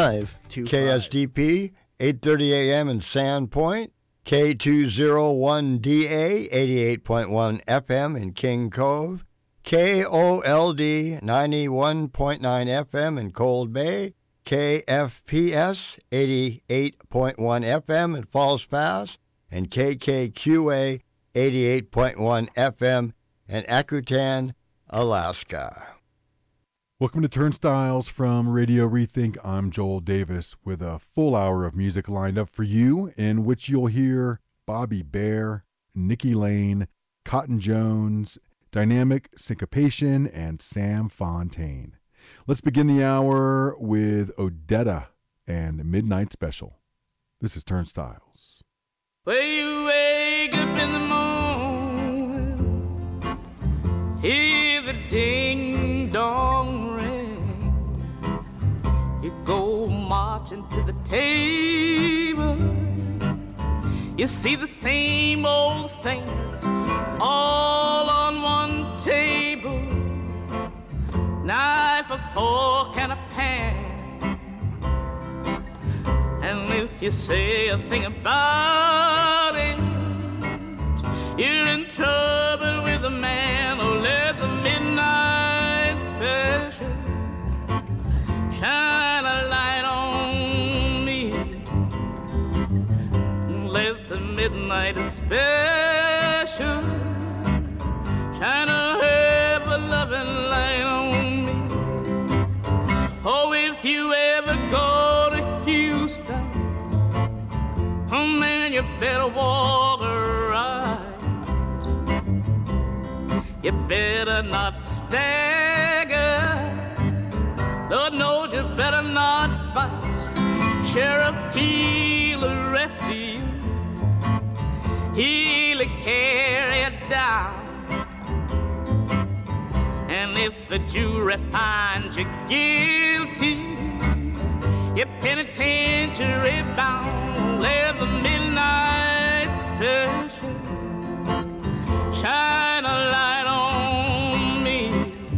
KSDP, 8:30 a.m. in Sandpoint, K201DA, 88.1 FM in King Cove, KOLD, 91.9 FM in Cold Bay, KFPS, 88.1 FM in Falls Pass, and KKQA, 88.1 FM in Akutan, Alaska. Welcome to Turnstiles from Radio Rethink. I'm Joel Davis with a full hour of music lined up for you, in which you'll hear Bobby Bare, Nikki Lane, Cotton Jones, Dynamic Syncopation, and Sam Fontaine. Let's begin the hour with Odetta and Midnight Special. This is Turnstiles. Well, you wake up in the morning, hear the ding-dong ring. You go marching to the table. You see the same old things all on one table. Knife, a fork, and a pan. And if you say a thing about it, you're in trouble with the man. Oh, let the midnight special shine a light on me. Let the midnight special shine a ever-loving light on me. Oh, if you ever go to Houston, oh man, you better walk right. You better not stagger. Lord knows you better not fight. Sheriff, he'll arrest you. He'll carry you down. And if the jury finds you guilty, you're penitentiary bound. Let the midnight special shine a light on me.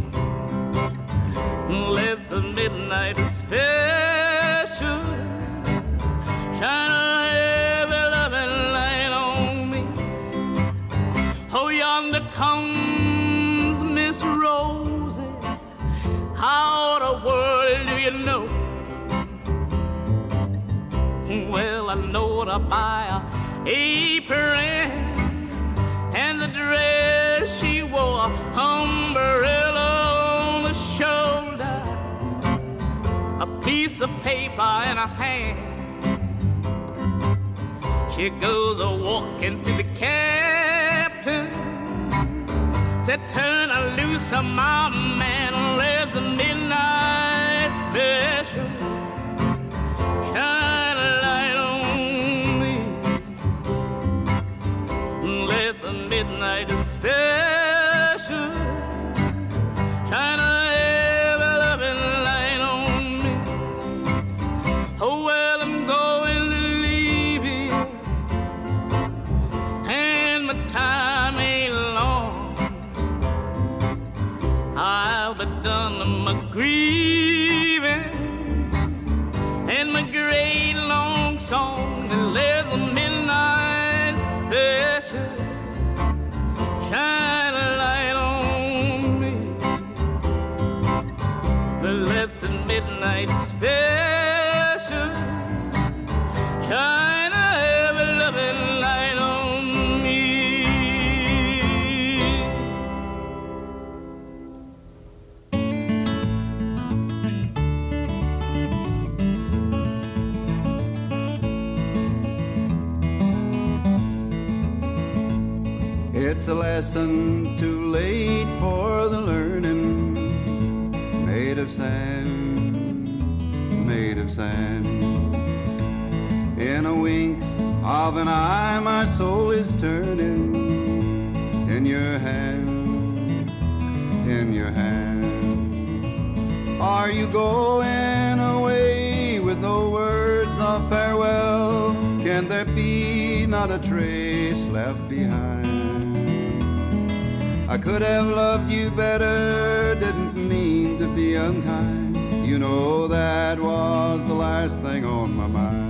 Let the midnight special shine a heavy loving light on me. Oh, yonder comes Miss Rosie. How the world do you know? Well, I know to buy a apron and the dress she wore, umbrella on the shoulder, a piece of paper in her hand. She goes a-walking to the captain, said, turn her loose on my man, let the midnight special shine a light on me. Let the midnight special shine a ever-loving light on me. Oh, well, I'm going to leave you, and my time ain't long. I'll be done with my grieving and my great long song, and let the midnight special shine a light on me. But let the midnight special shine a ever-loving light on me. It's a lesson too late for the learning, made of sand, made of sand. In a wink of an eye my soul is turning, in your hand, in your hand. Are you going away with no words of farewell? Can there be not a trace left behind? I could have loved you better, didn't mean to be unkind. You know that was the last thing on my mind.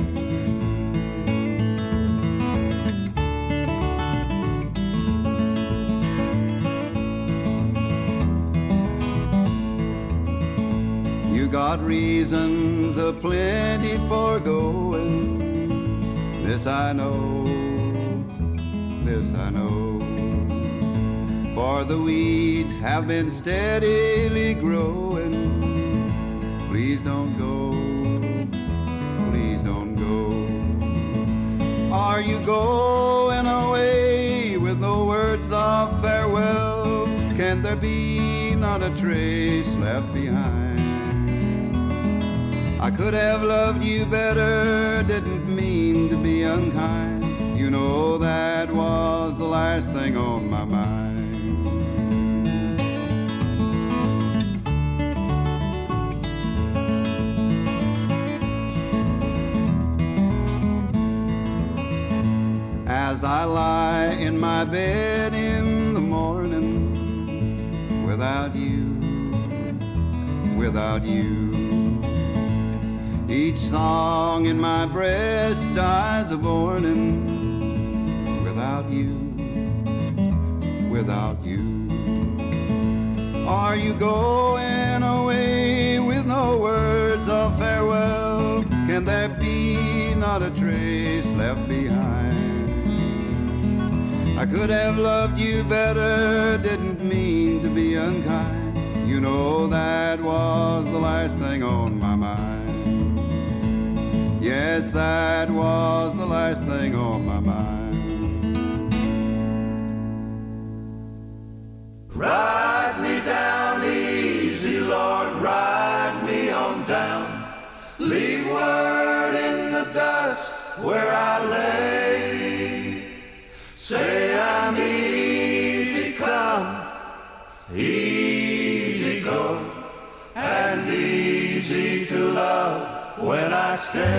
You got reasons aplenty for going. This I know, this I know. For the weeds have been steadily growing. Please don't go, please don't go. Are you going away with no words of farewell? Can there be not a trace left behind? I could have loved you better, didn't mean to be unkind. You know that was the last thing on my mind. As I lie in my bed in the morning, without you, without you, each song in my breast dies a mourning. Without you, without you. Are you going away with no words of farewell? Can there be not a trace left behind? I could have loved you better, didn't mean to be unkind. You know that was the last thing on my mind. Yes, that was the last thing on my mind. Ride me down easy, Lord, ride me on down. Leave word in the dust where I lay. Say I'm easy come, easy go, and easy to love when I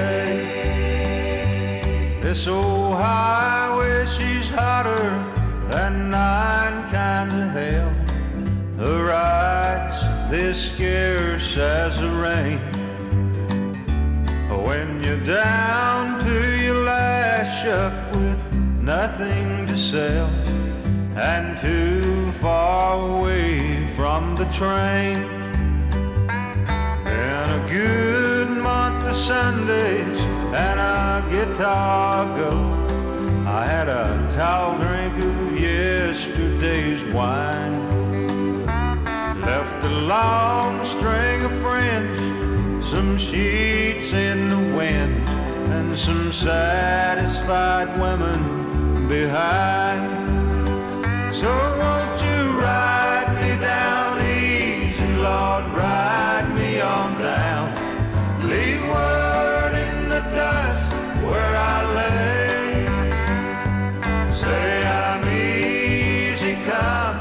stay. This old highway, she's hotter than 9 kinds of hell. The rides, they're scarce as the rain. When you're down to your last shuck with nothing to sell and too far away from the train. And a good month of Sundays and a guitar go. I had a tall drink of yesterday's wine. Left a long string of friends, some sheets in the wind, and some satisfied women behind. So won't you ride me down easy, Lord, ride me on down. Leave word in the dust where I lay. Say I'm easy come,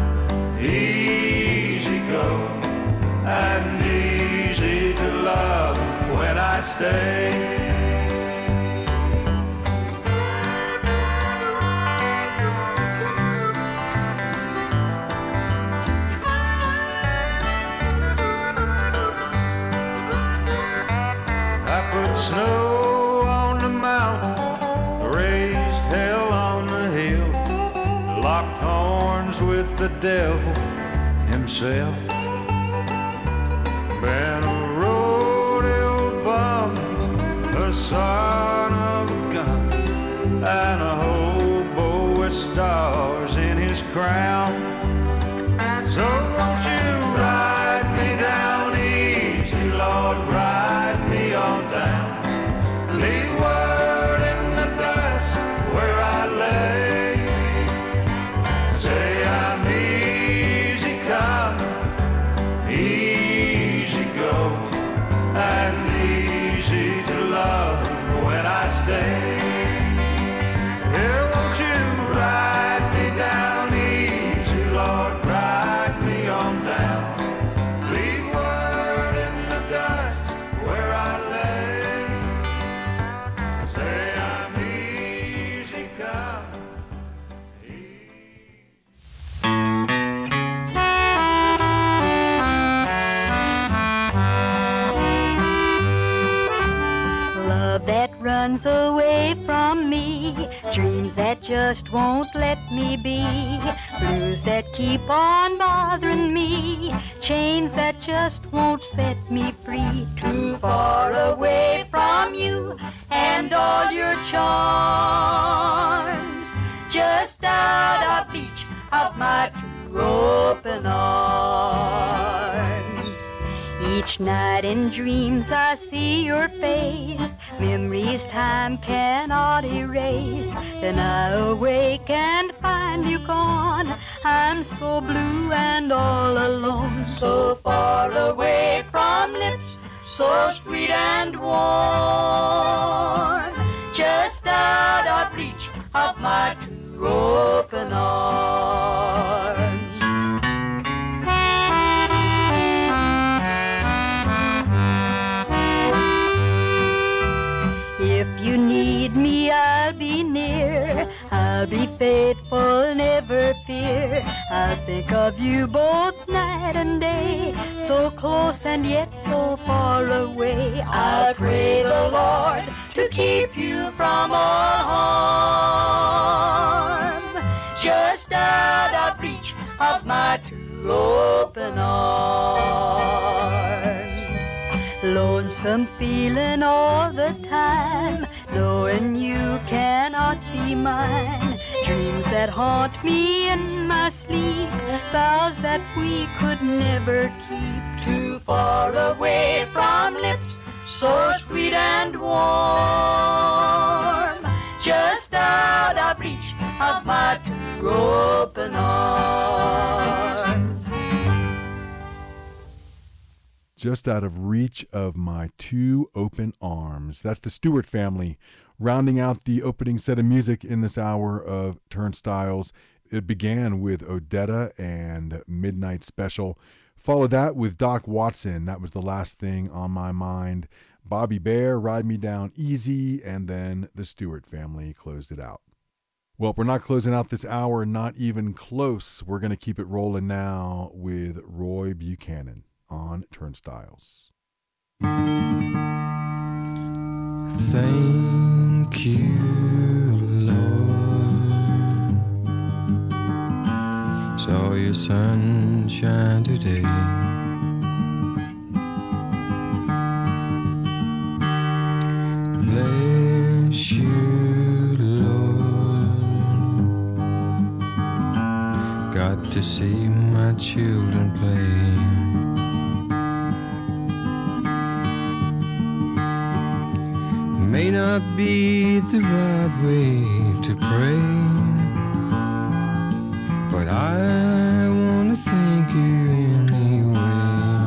easy go, and easy to love when I stay. Snow on the mountain, raised hell on the hill, locked horns with the devil himself. Been a rodeo bum, a son of a gun, and a hobo with stars in his crown. So won't you ride me down easy, Lord, ride me on down. Leave word in the dust where I lay. Say I'm easy come, easy go, and easy to love when I stay. Yeah, won't you ride me down easy, Lord, ride me on down. Leave word in the dust where I lay. runs away from me, dreams that just won't let me be, blues that keep on bothering me, chains that just won't set me free. Too far away from you and all your charms, just out of reach of my two open arms. Each night in dreams I see your face, memories time cannot erase. Then I awake and find you gone, I'm so blue and all alone, so far away from lips so sweet and warm, just out of reach of my two open arms. If you need me, I'll be near, I'll be faithful, never fear. I'll think of you both night and day, so close and yet so far away. I'll pray the Lord to keep you from all harm, just out of reach of my two open arms. Lonesome feeling all the time, knowing you cannot be mine. Dreams that haunt me in my sleep, vows that we could never keep. Too far away from lips so sweet and warm, just out of reach of my two open arms. Just out of reach of my two open arms. That's the Stewart Family, rounding out the opening set of music in this hour of Turnstiles. It began with Odetta and Midnight Special. Followed that with Doc Watson. That was the last thing on my mind. Bobby Bare, Ride Me Down Easy, and then the Stewart Family closed it out. Well, we're not closing out this hour, not even close. We're going to keep it rolling now with Roy Buchanan on Turnstiles. Thank you, Lord. Saw your sunshine today. Bless you, Lord. Got to see my children play. May not be the right way to pray, but I want to thank you anyway.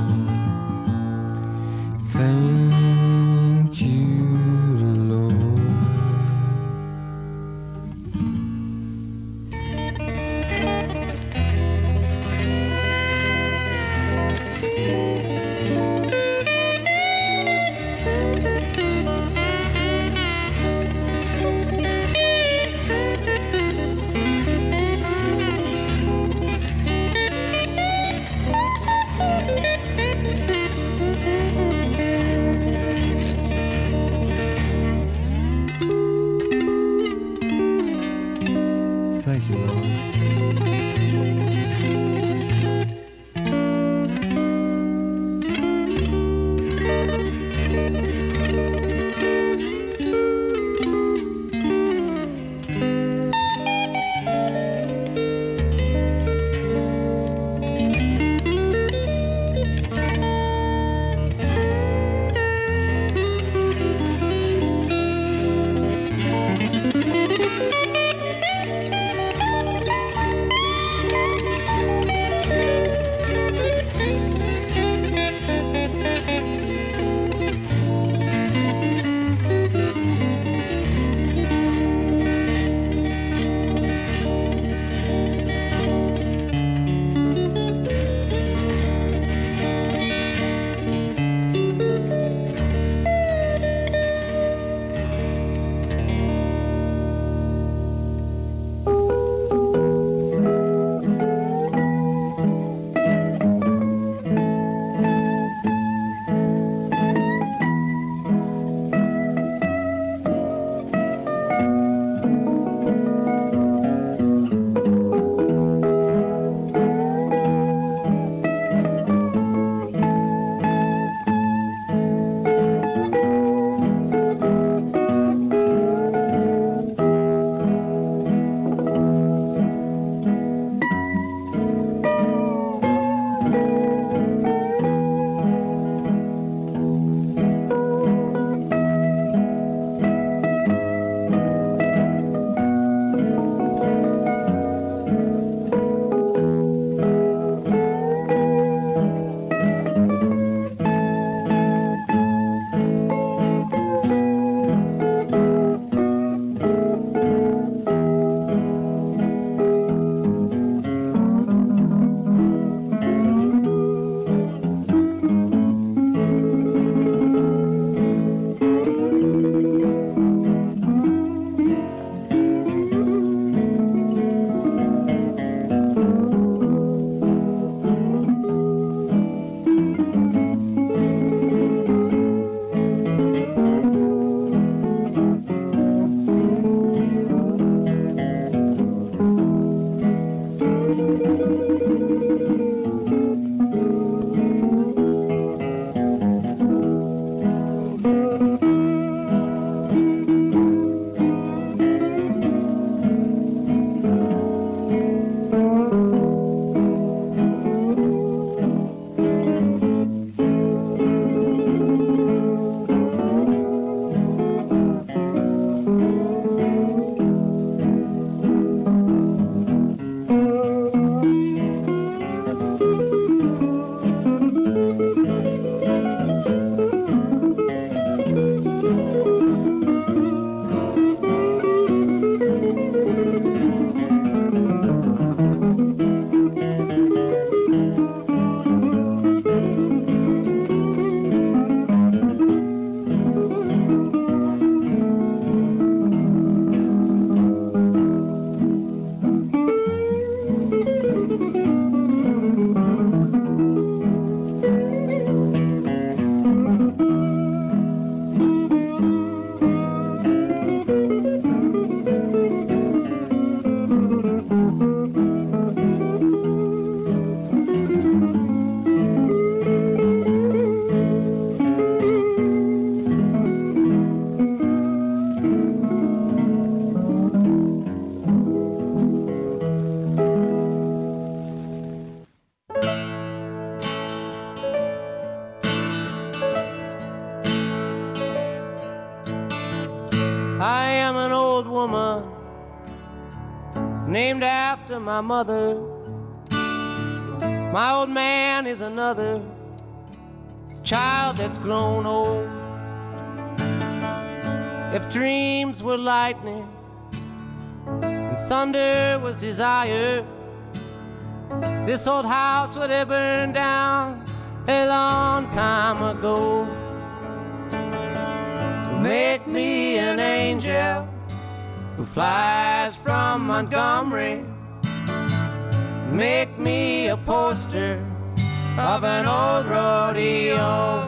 Thank you, Lord. I am an old woman named after my mother. My old man is another child that's grown old. If dreams were lightning and thunder was desire, this old house would have burned down a long time ago. So make me an angel who flies from Montgomery. Make me a poster of an old rodeo.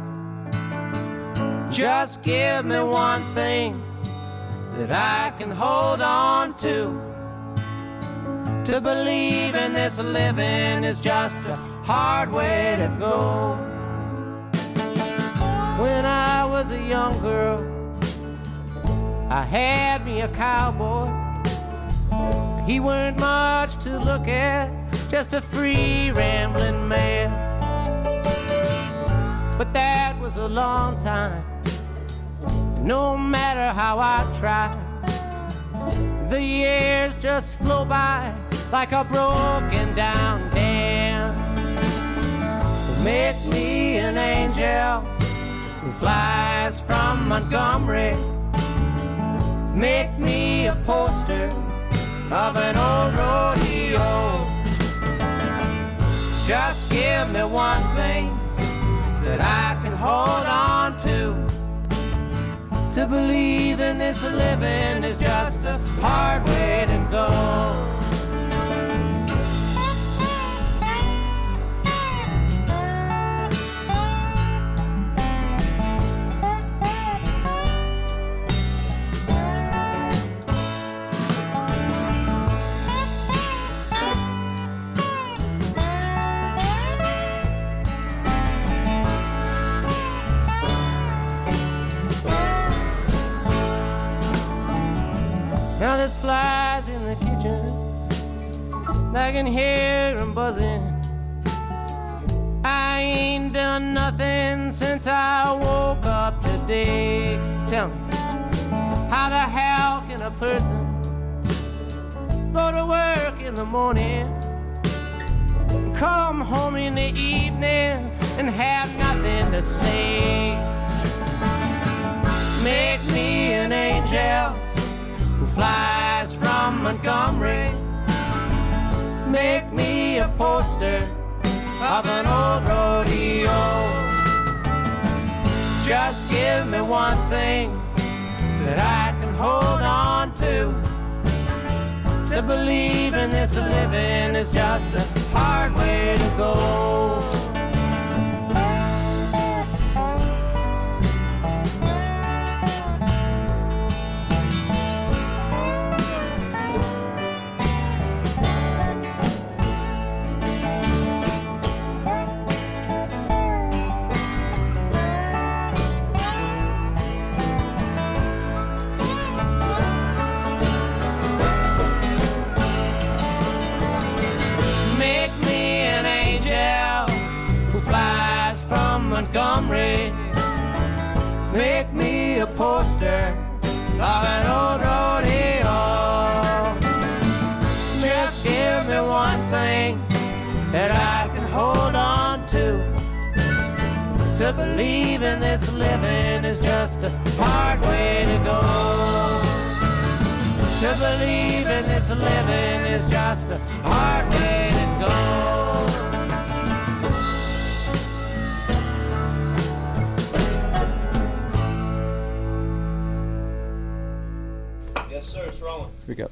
Just give me one thing that I can hold on to. To believe in this living is just a hard way to go. When I was a young girl, I had me a cowboy. He weren't much to look at, just a free rambling man. But that was a long time. No matter how I tried, the years just flow by like a broken down dam. So make me an angel who flies from Montgomery. Make me a poster of an old rodeo. Just give me one thing that I can hold on to. To believe in this living is just a hard way to go. Now there's flies in the kitchen, I can hear them buzzing. I ain't done nothing since I woke up today. Tell me, how the hell can a person go to work in the morning, come home in the evening, and have nothing to say? Make me an angel who flies from Montgomery. Make me a poster of an old rodeo. Just give me one thing that I can hold on to. To believe in this living is just a hard way to go. Montgomery, make me a poster of an old rodeo. Just give me one thing that I can hold on to. To believe in this living is just a believing this living is just a hard way to go. Yes, sir, it's rolling. Here we go.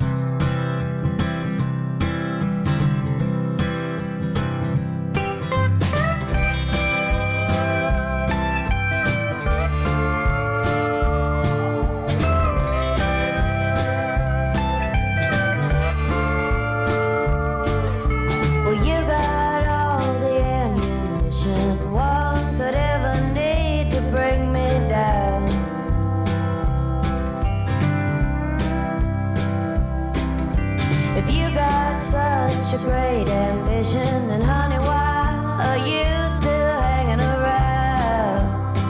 Such a great ambition, and honey, why are you still hanging around?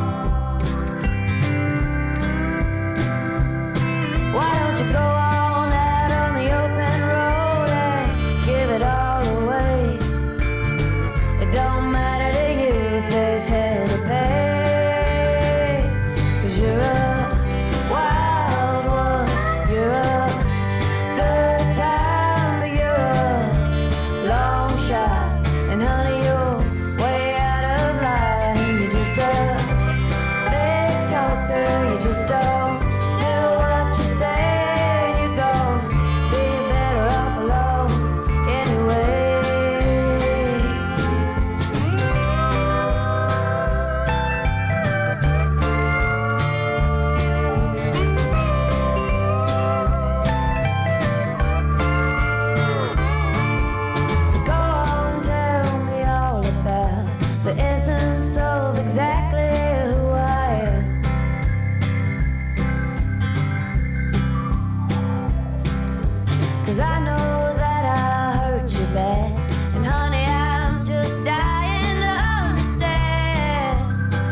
Why don't you go on out on the open road and give it all away? It don't matter to you if there's hell to pay, 'cause you're a wild one, you're a good time, but you're a long shot, and honey, you're way out of line. You're just a big talker, you just don't do what you say. You're gonna be better off alone anyway. So go on, tell me all about the essence of exactly who I am. 'Cause I know that I hurt you bad, and honey, I'm just dying to understand.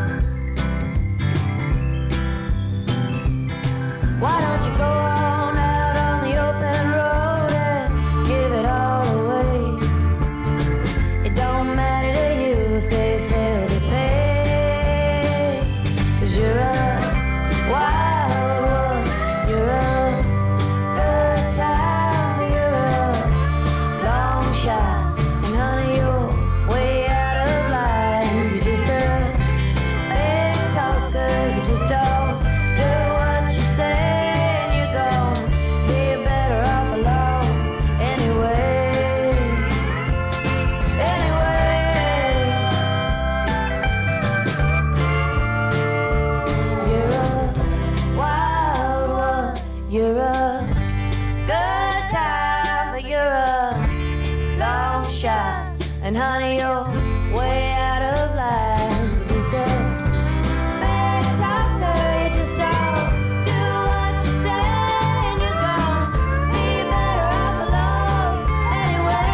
Why don't you go on out on the open road and give it all away? It don't matter to you if there's hell to pay, 'cause you're a wild one, you're a good time, but you're a long shot, and honey, you're way out of line. You're just a big talker, you just don't do what you say, and you're gonna be better off alone anyway. You're a wild one, you're a good time, but you're a long shot, and honey, you're way out of line. You're just a big talker, you just don't do what you say, and you're gonna be better off alone anyway.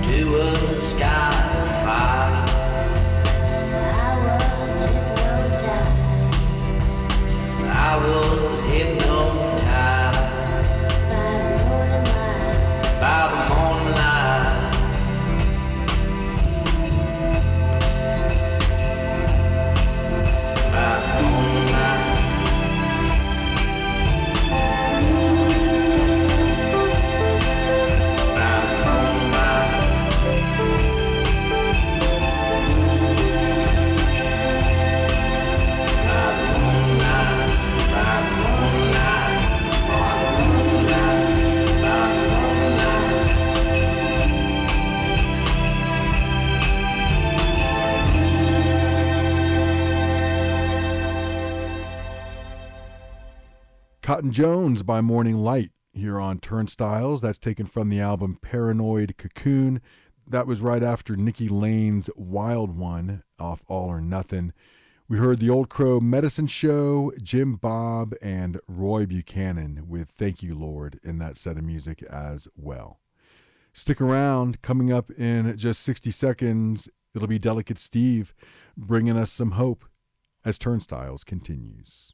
to a sky fire. I was hypnotized. I was hypnotized by the morning light. By the morning light. Cotton Jones by Morning Light here on Turnstiles. That's taken from the album Paranoid Cocoon. That was right after Nikki Lane's Wild One off All or Nothing. We heard the Old Crow Medicine Show, Jim Bob, and Roy Buchanan with Thank You, Lord in that set of music as well. Stick around. Coming up in just 60 seconds, it'll be Delicate Steve bringing us some hope as Turnstiles continues.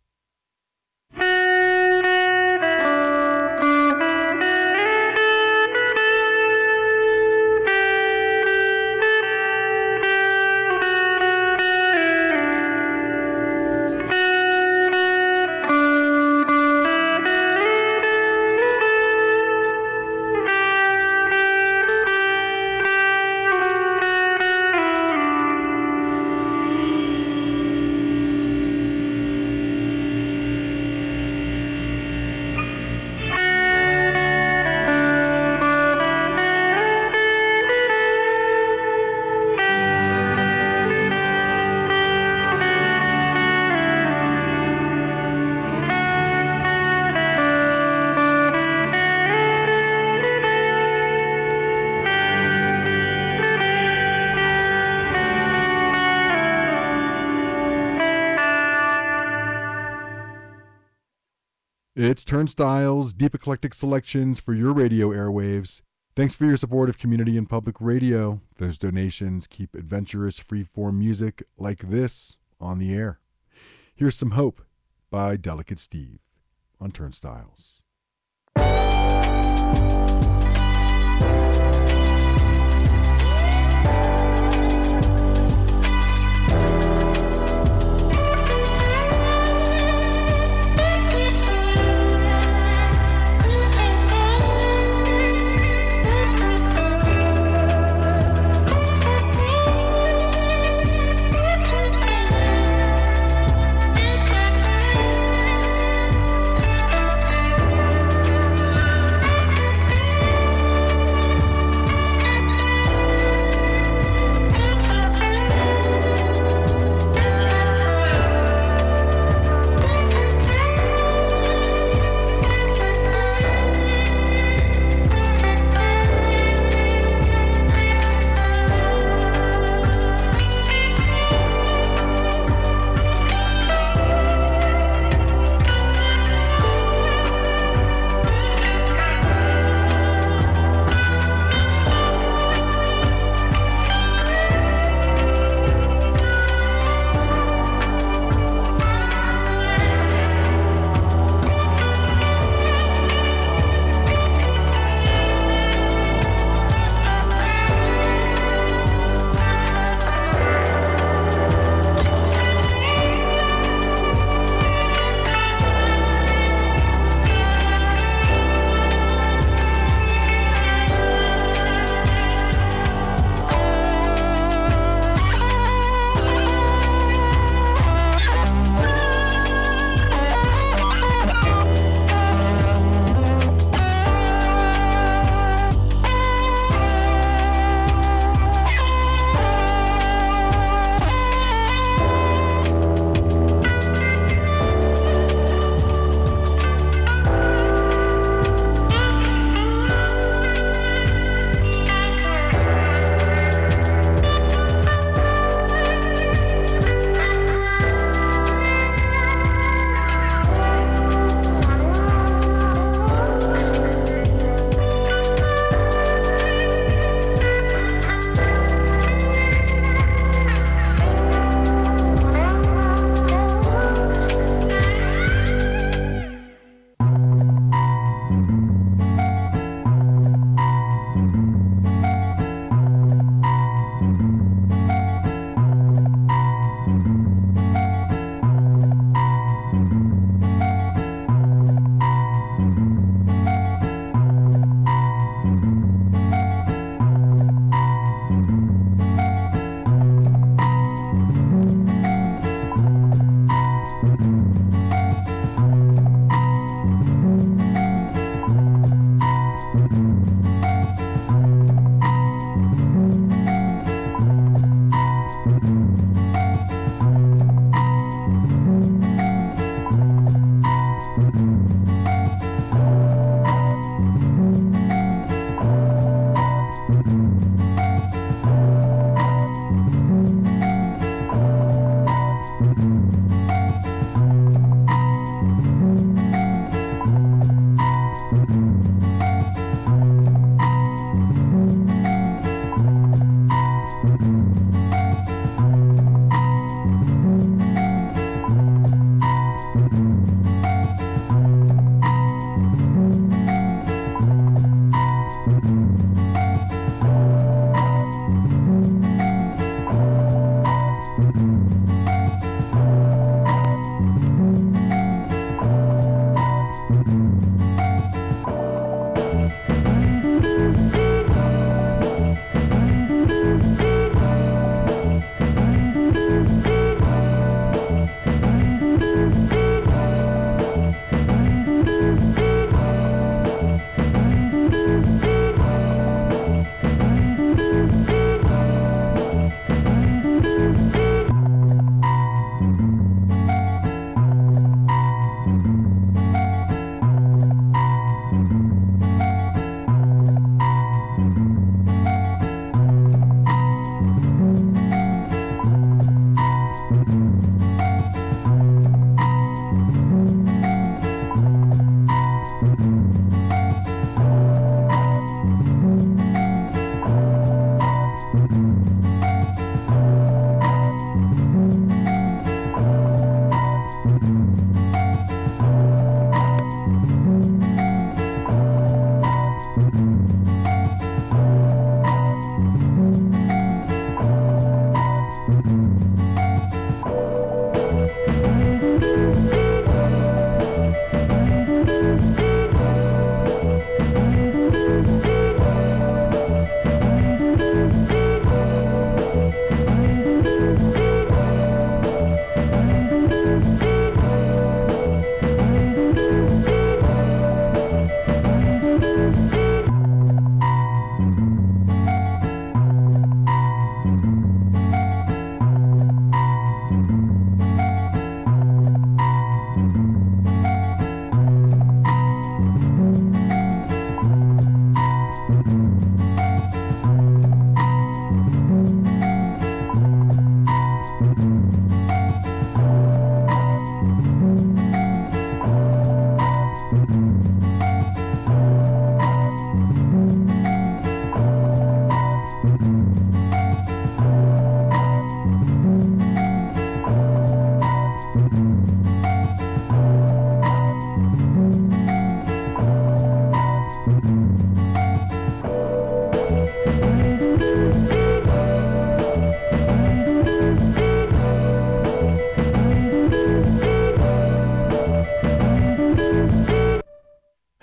It's Turnstiles, deep eclectic selections for your radio airwaves. Thanks for your support of community and public radio. Those donations keep adventurous freeform music like this on the air. Here's Some Hope by Delicate Steve on Turnstiles.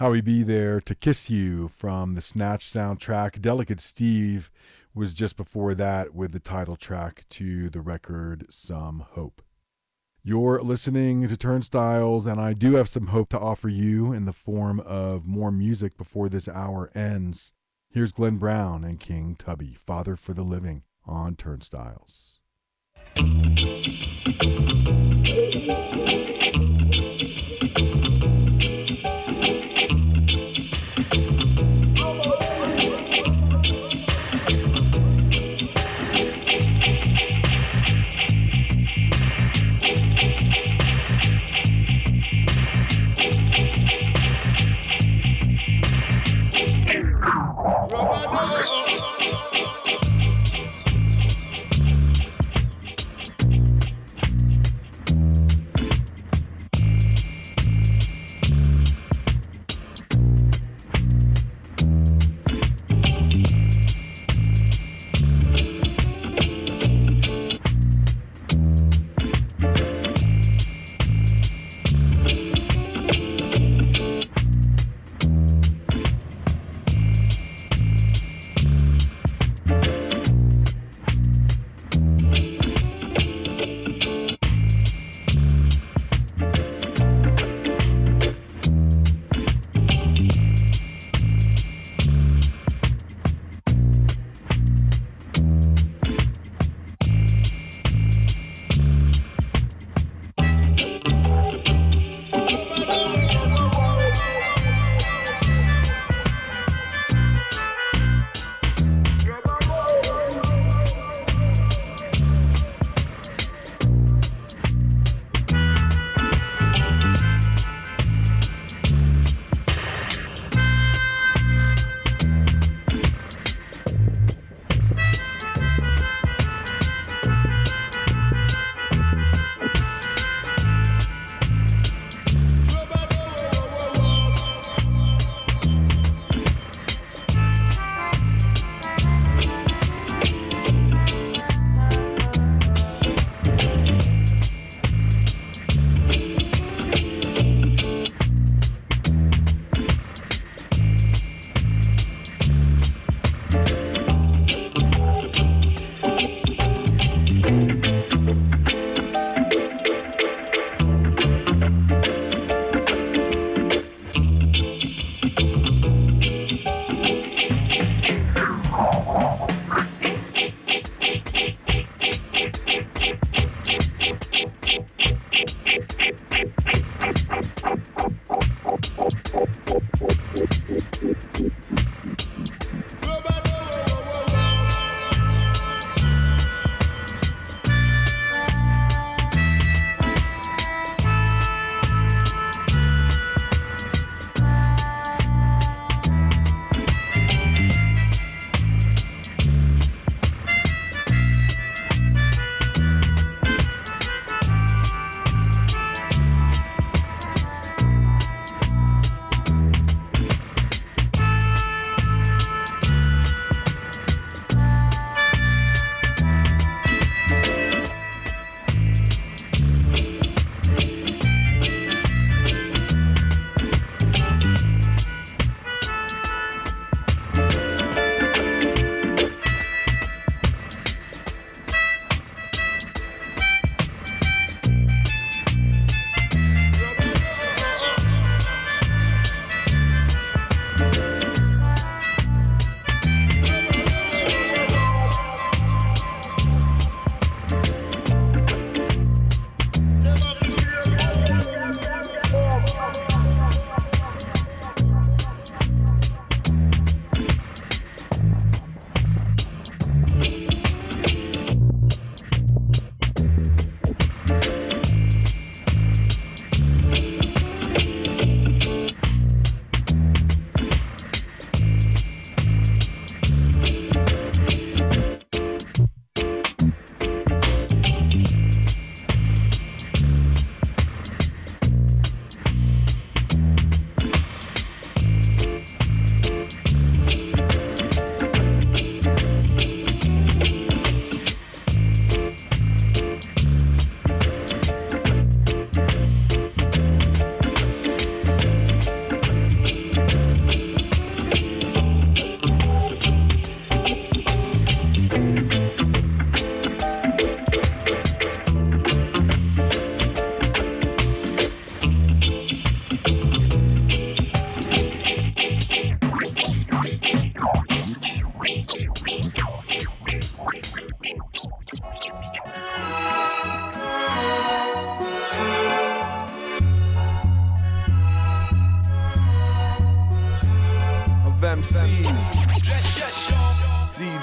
Howie B there, To Kiss You from the Snatch soundtrack. Delicate Steve was just before that with the title track to the record Some Hope. You're listening to Turnstiles, and I do have some hope to offer you in the form of more music before this hour ends. Here's Glenn Brown and King Tubby, Father for the Living, on Turnstiles.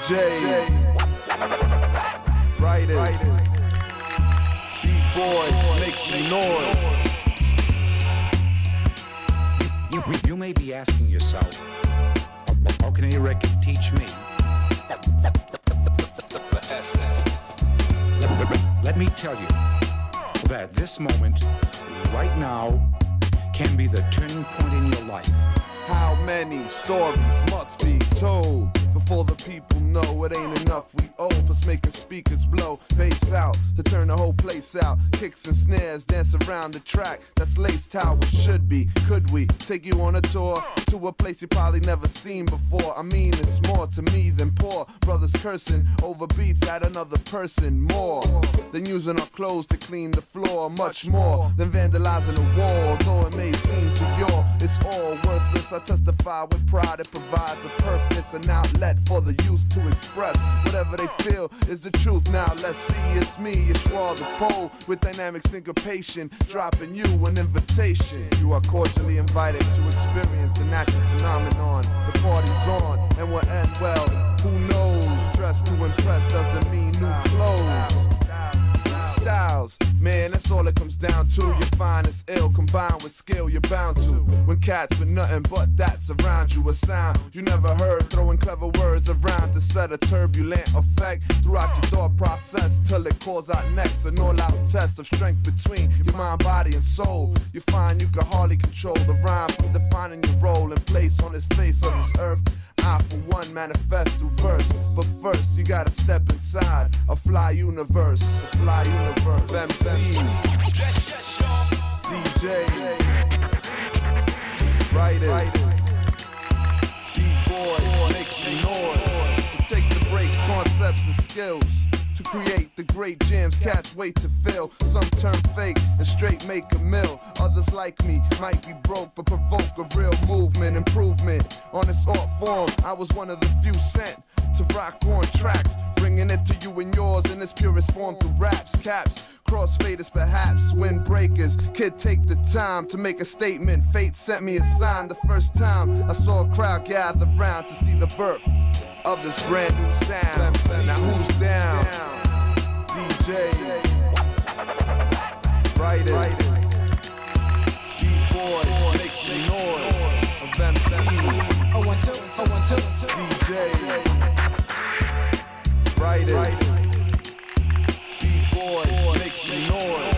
DJs, writers, B-boys, make some noise. You may be asking yourself, how can a record teach me? Let me tell you that this moment, right now, can be the turning point in your life. How many stories must be told before the people know it ain't enough we owe? Plus making speakers blow bass out to turn the whole place out. Kicks and snares dance around the track that's laced how it should be. Could we take you on a tour to a place you probably never seen before? I mean, it's more to me than poor brothers cursing over beats at another person. More than using our clothes to clean the floor. Much more than vandalizing a wall. Though it may seem to y'all it's all worthless, I testify with pride it provides a purpose, an outlet for the youth to express whatever they feel is the truth. Now let's see, it's me, it's Raw the Pole with dynamic syncopation, dropping you an invitation. You are cordially invited to experience a natural phenomenon. The party's on and we'll end well. Who knows? Dressed to impress doesn't mean new clothes. Styles, man, that's all it comes down to. Your finest ill combined with skill you're bound to. When cats with nothing but that's around you, a sound you never heard, throwing clever words around to set a turbulent effect throughout your thought process till it calls out next. An all-out test of strength between your mind, body, and soul. You find you can hardly control the rhyme from defining your role and place on this face of this earth. I for one manifest through verse, but first you gotta step inside a fly universe, a fly universe. MCs, DJs, writers, B-boys, make some noise. It takes the breaks, concepts, and skills to create the great jams cats wait to fill. Some turn fake and straight make a mill. Others like me might be broke but provoke a real movement, improvement. On this art form, I was one of the few sent to rock on tracks, bringing it to you and yours in its purest form through raps, caps, crossfaders perhaps, windbreakers. Kid, take the time to make a statement. Fate sent me a sign the first time I saw a crowd gather round to see the birth of this brand new sound. Now who's down? DJs, writers, B-boys, make some noise of MCs. 012, DJs, writers, B-boys, make some noise.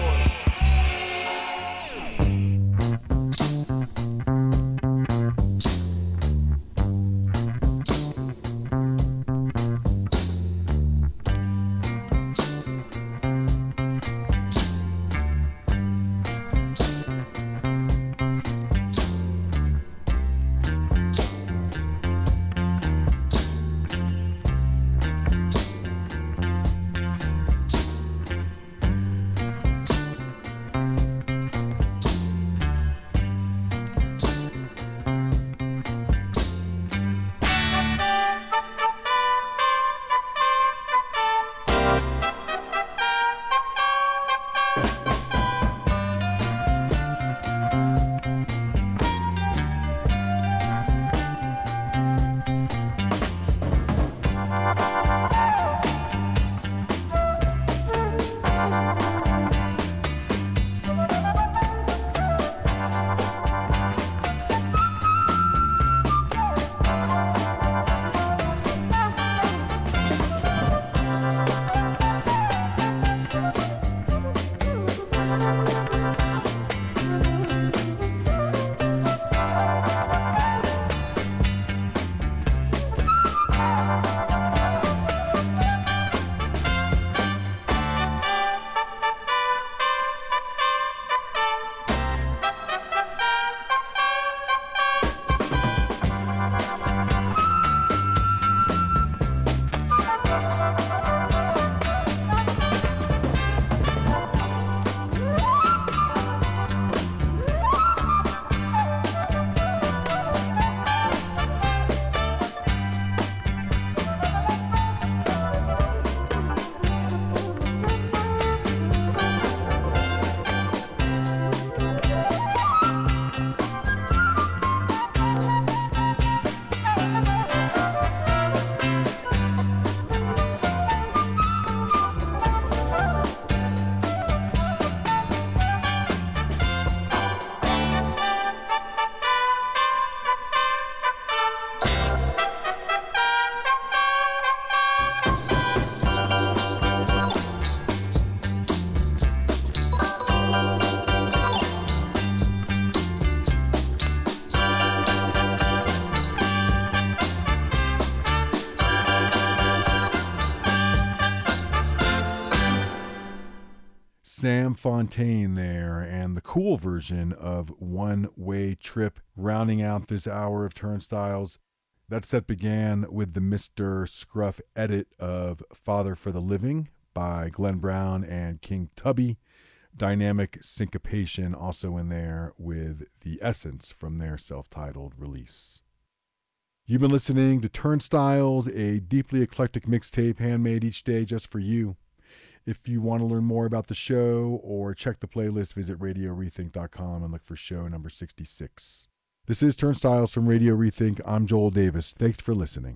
Sam Fontaine there, and the cool version of One Way Trip, rounding out this hour of Turnstiles. That set began with the Mr. Scruff edit of Father for the Living by Glenn Brown and King Tubby. Dynamic syncopation also in there with The Essence from their self-titled release. You've been listening to Turnstiles, a deeply eclectic mixtape handmade each day just for you. If you want to learn more about the show or check the playlist, visit RadioRethink.com and look for show number 66. This is Turnstiles from Radio Rethink. I'm Joel Davis. Thanks for listening.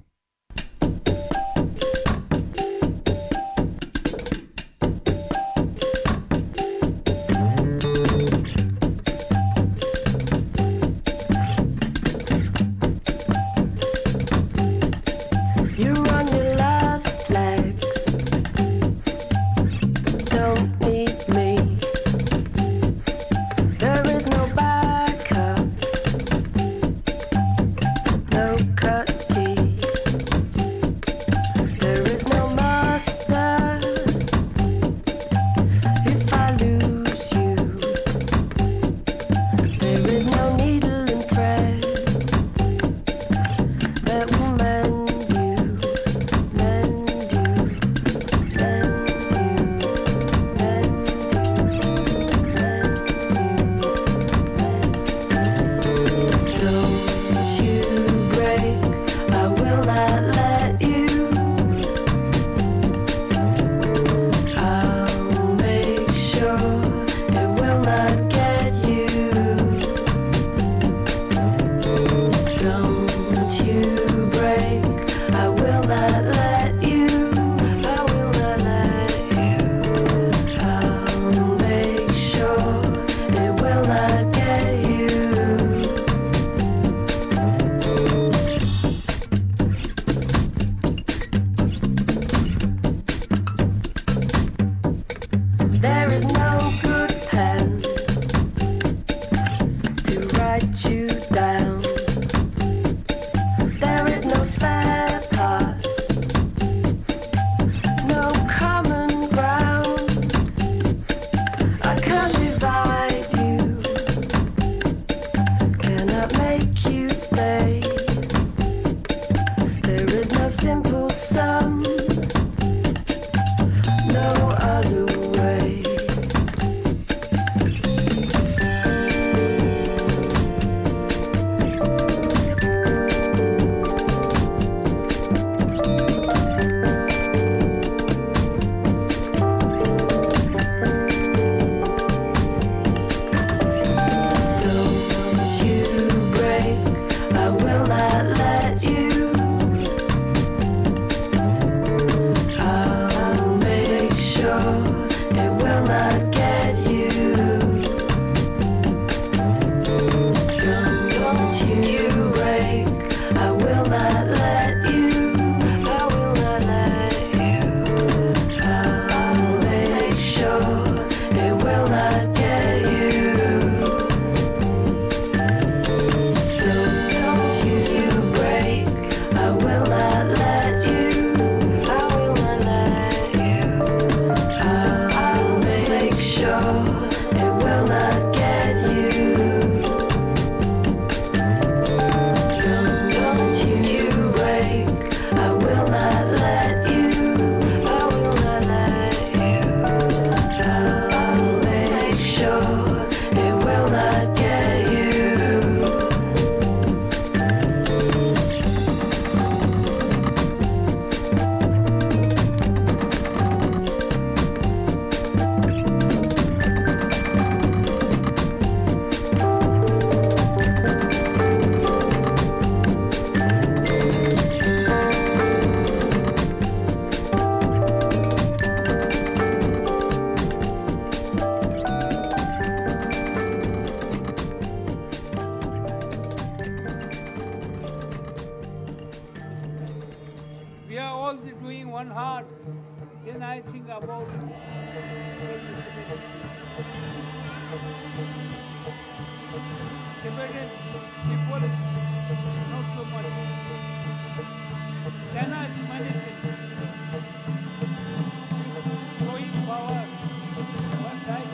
One time.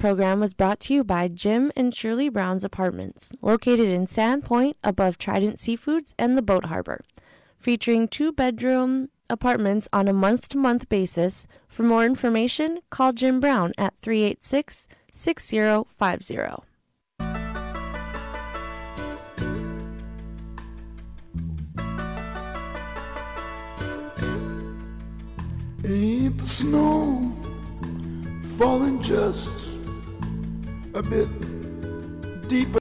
program was brought to you by Jim and Shirley Brown's Apartments, located in Sandpoint above Trident Seafoods and the Boat Harbor, featuring 2-bedroom apartments on a month-to-month basis. For more information, call Jim Brown at 386-6050. Ain't the snow falling just a bit deeper?